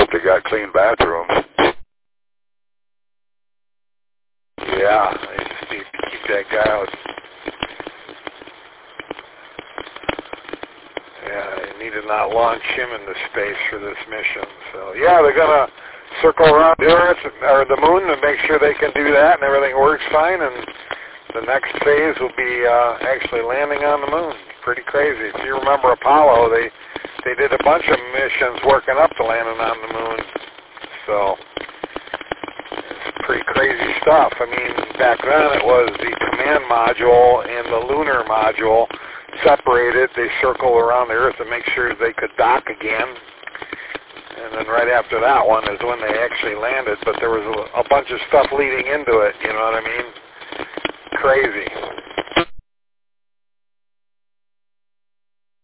hope they got clean bathrooms. Yeah, they just need to keep that guy out. Yeah, they need to not launch him into space for this mission. So, yeah, they're going to circle around the Earth or the Moon to make sure they can do that and everything works fine. And the next phase will be actually landing on the Moon. Pretty crazy. If you remember Apollo, they did a bunch of missions working up to landing on the Moon. So it's pretty crazy stuff. I mean, back then it was the command module and the lunar module separated. They circle around the Earth to make sure they could dock again. And then right after that one is when they actually landed. But there was a bunch of stuff leading into it, you know what I mean? Crazy.